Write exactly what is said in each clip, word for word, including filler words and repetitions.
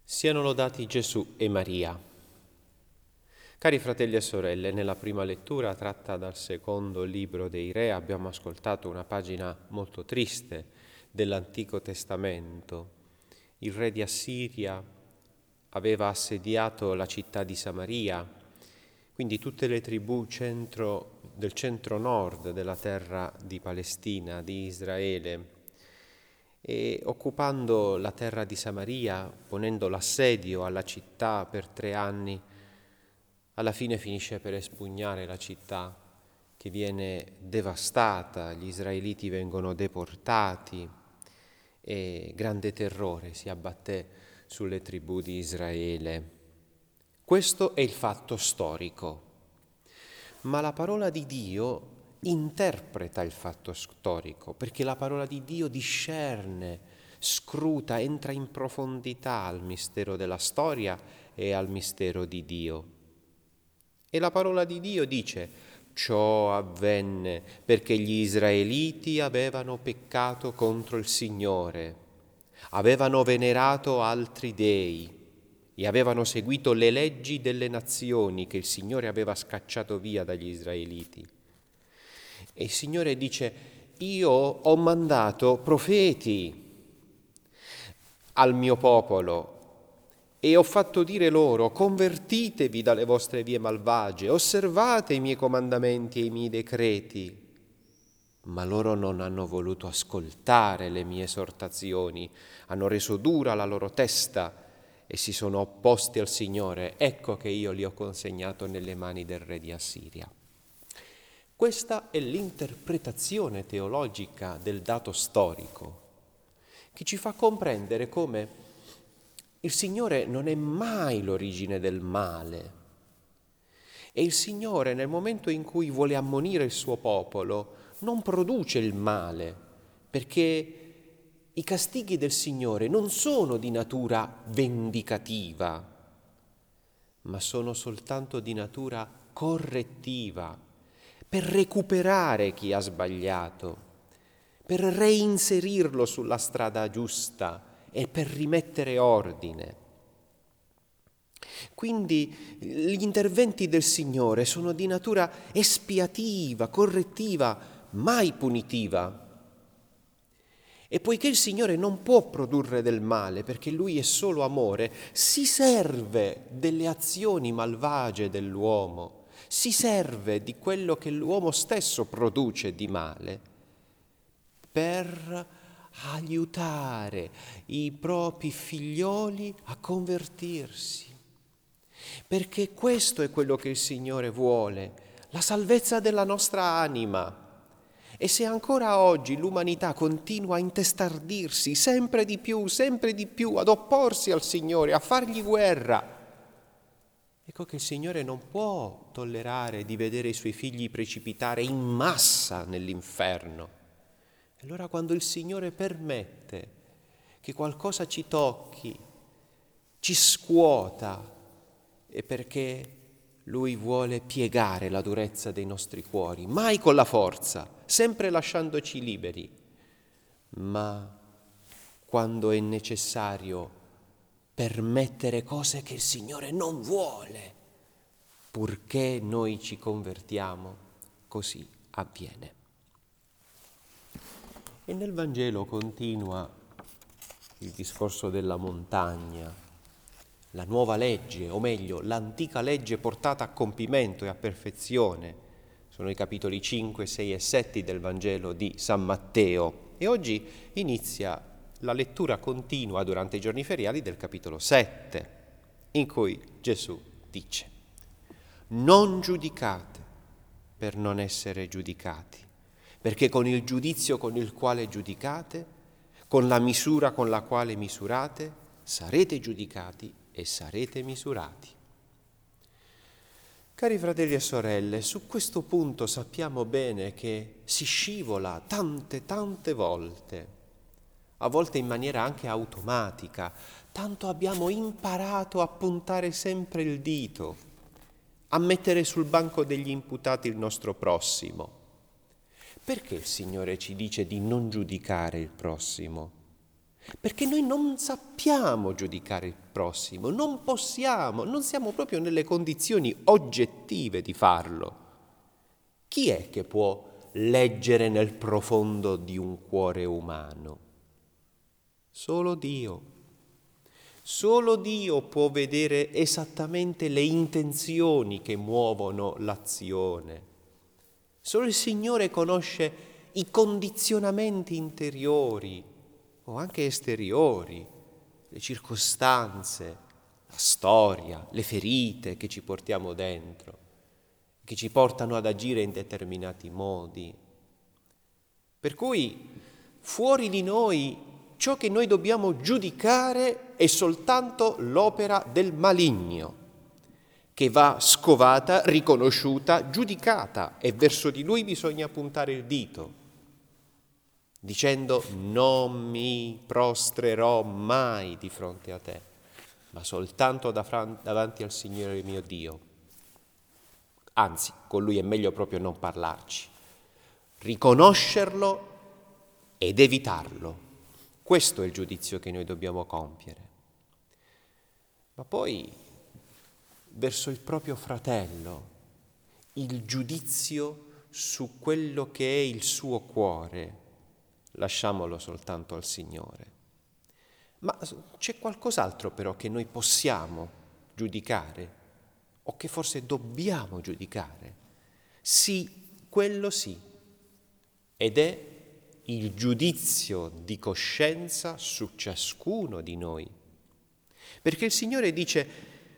Siano lodati Gesù e Maria. Cari fratelli e sorelle, nella prima lettura tratta dal secondo libro dei Re abbiamo ascoltato una pagina molto triste dell'Antico Testamento. Il re di Assiria aveva assediato la città di Samaria, quindi tutte le tribù centro, del centro-nord della terra di Palestina, di Israele, e occupando la terra di Samaria, ponendo l'assedio alla città per tre anni, alla fine finisce per espugnare la città che viene devastata, gli israeliti vengono deportati e grande terrore si abbatté sulle tribù di Israele. Questo è il fatto storico, ma la parola di Dio interpreta il fatto storico, perché la parola di Dio discerne, scruta, entra in profondità al mistero della storia e al mistero di Dio. E la parola di Dio dice: ciò avvenne perché gli israeliti avevano peccato contro il Signore, avevano venerato altri dei e avevano seguito le leggi delle nazioni che il Signore aveva scacciato via dagli israeliti. E il Signore dice: io ho mandato profeti al mio popolo e ho fatto dire loro: convertitevi dalle vostre vie malvagie, osservate i miei comandamenti e i miei decreti. Ma loro non hanno voluto ascoltare le mie esortazioni, hanno reso dura la loro testa e si sono opposti al Signore. Ecco che io li ho consegnato nelle mani del re di Assiria. Questa è l'interpretazione teologica del dato storico, che ci fa comprendere come il Signore non è mai l'origine del male. E il Signore, nel momento in cui vuole ammonire il suo popolo, non produce il male, perché i castighi del Signore non sono di natura vendicativa, ma sono soltanto di natura correttiva, per recuperare chi ha sbagliato, per reinserirlo sulla strada giusta e per rimettere ordine. Quindi gli interventi del Signore sono di natura espiativa, correttiva, mai punitiva. E poiché il Signore non può produrre del male, perché Lui è solo amore, si serve delle azioni malvagie dell'uomo, si serve di quello che l'uomo stesso produce di male per aiutare i propri figlioli a convertirsi. Perché questo è quello che il Signore vuole, la salvezza della nostra anima. E se ancora oggi l'umanità continua a intestardirsi sempre di più, sempre di più, ad opporsi al Signore, a fargli guerra, ecco che il Signore non può tollerare di vedere i suoi figli precipitare in massa nell'inferno. Allora quando il Signore permette che qualcosa ci tocchi, ci scuota, è perché Lui vuole piegare la durezza dei nostri cuori, mai con la forza, sempre lasciandoci liberi, ma quando è necessario permettere cose che il Signore non vuole, purché noi ci convertiamo, così avviene. E nel Vangelo continua il discorso della montagna, la nuova legge, o meglio, l'antica legge portata a compimento e a perfezione. Sono i capitoli cinque, sei e sette del Vangelo di San Matteo. E oggi inizia la lettura continua durante i giorni feriali del capitolo sette, in cui Gesù dice: non giudicate per non essere giudicati, perché con il giudizio con il quale giudicate, con la misura con la quale misurate, sarete giudicati e sarete misurati. Cari fratelli e sorelle, su questo punto sappiamo bene che si scivola tante, tante volte, a volte in maniera anche automatica, tanto abbiamo imparato a puntare sempre il dito, a mettere sul banco degli imputati il nostro prossimo. Perché il Signore ci dice di non giudicare il prossimo? Perché noi non sappiamo giudicare il prossimo, non possiamo, non siamo proprio nelle condizioni oggettive di farlo. Chi è che può leggere nel profondo di un cuore umano? Solo Dio. Solo Dio può vedere esattamente le intenzioni che muovono l'azione. Solo il Signore conosce i condizionamenti interiori o anche esteriori, le circostanze, la storia, le ferite che ci portiamo dentro, che ci portano ad agire in determinati modi. Per cui fuori di noi ciò che noi dobbiamo giudicare è soltanto l'opera del maligno, che va scovata, riconosciuta, giudicata, e verso di lui bisogna puntare il dito, dicendo: non mi prostrerò mai di fronte a te, ma soltanto davanti al Signore mio Dio. Anzi, con lui è meglio proprio non parlarci, riconoscerlo ed evitarlo. Questo è il giudizio che noi dobbiamo compiere. Ma poi, verso il proprio fratello, il giudizio su quello che è il suo cuore, lasciamolo soltanto al Signore. Ma c'è qualcos'altro però che noi possiamo giudicare, o che forse dobbiamo giudicare? Sì, quello sì, ed è il giudizio di coscienza su ciascuno di noi. Perché il Signore dice: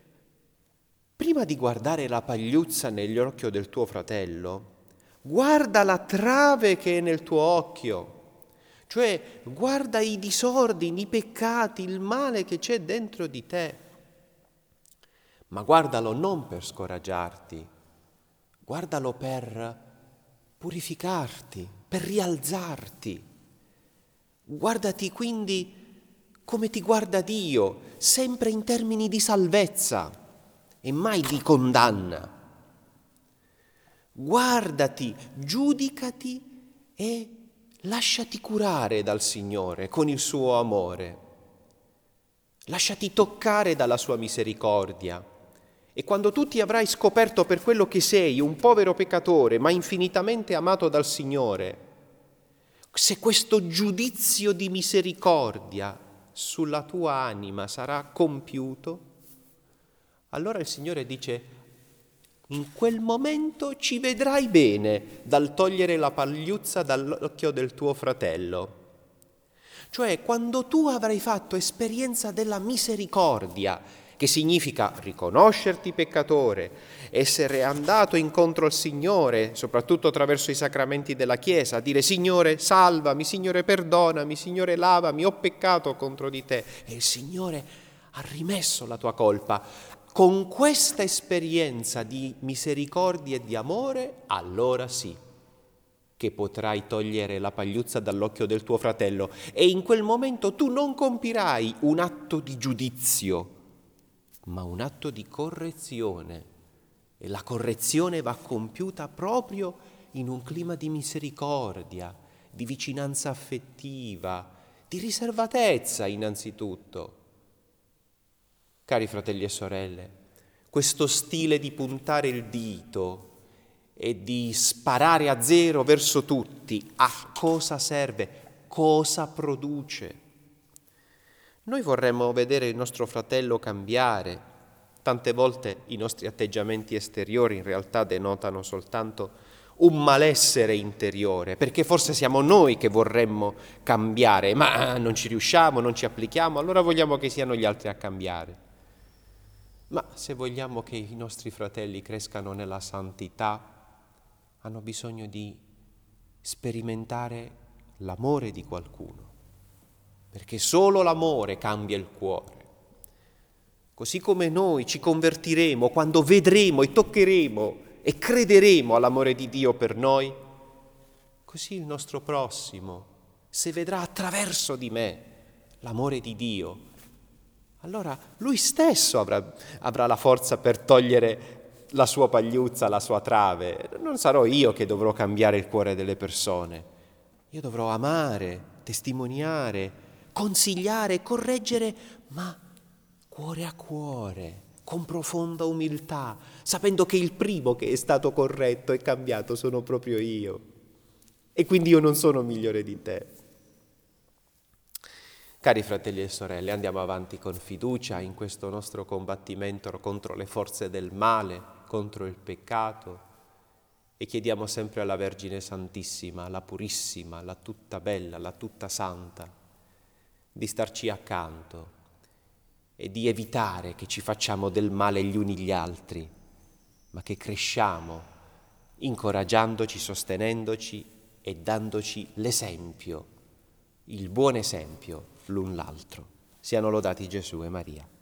prima di guardare la pagliuzza nell'occhio del tuo fratello, guarda la trave che è nel tuo occhio. Cioè, guarda i disordini, i peccati, il male che c'è dentro di te. Ma guardalo non per scoraggiarti, guardalo per purificarti, per rialzarti. Guardati quindi come ti guarda Dio, sempre in termini di salvezza e mai di condanna. Guardati, giudicati e lasciati curare dal Signore con il suo amore. Lasciati toccare dalla sua misericordia. E quando tu ti avrai scoperto per quello che sei, un povero peccatore, ma infinitamente amato dal Signore, se questo giudizio di misericordia sulla tua anima sarà compiuto, allora il Signore dice: in quel momento ci vedrai bene dal togliere la pagliuzza dall'occhio del tuo fratello. Cioè, quando tu avrai fatto esperienza della misericordia, che significa riconoscerti peccatore, essere andato incontro al Signore, soprattutto attraverso i sacramenti della Chiesa, dire: Signore salvami, Signore perdonami, Signore lavami, ho peccato contro di te, e il Signore ha rimesso la tua colpa. Con questa esperienza di misericordia e di amore, allora sì che potrai togliere la pagliuzza dall'occhio del tuo fratello, e in quel momento tu non compirai un atto di giudizio, ma un atto di correzione, e la correzione va compiuta proprio in un clima di misericordia, di vicinanza affettiva, di riservatezza innanzitutto. Cari fratelli e sorelle, questo stile di puntare il dito e di sparare a zero verso tutti, a cosa serve? Cosa produce? Noi vorremmo vedere il nostro fratello cambiare. Tante volte i nostri atteggiamenti esteriori in realtà denotano soltanto un malessere interiore, perché forse siamo noi che vorremmo cambiare, ma non ci riusciamo, non ci applichiamo, allora vogliamo che siano gli altri a cambiare. Ma se vogliamo che i nostri fratelli crescano nella santità, hanno bisogno di sperimentare l'amore di qualcuno, perché solo l'amore cambia il cuore. Così come noi ci convertiremo quando vedremo e toccheremo e crederemo all'amore di Dio per noi, così il nostro prossimo, se vedrà attraverso di me l'amore di Dio, allora lui stesso avrà, avrà la forza per togliere la sua pagliuzza, la sua trave. Non sarò io che dovrò cambiare il cuore delle persone. Io dovrò amare, testimoniare, consigliare, correggere, ma cuore a cuore, con profonda umiltà, sapendo che il primo che è stato corretto e cambiato sono proprio io. E quindi io non sono migliore di te. Cari fratelli e sorelle, andiamo avanti con fiducia in questo nostro combattimento contro le forze del male, contro il peccato, e chiediamo sempre alla Vergine Santissima, la Purissima, la tutta bella, la tutta santa, di starci accanto e di evitare che ci facciamo del male gli uni gli altri, ma che cresciamo incoraggiandoci, sostenendoci e dandoci l'esempio, il buon esempio l'un l'altro. Siano lodati Gesù e Maria.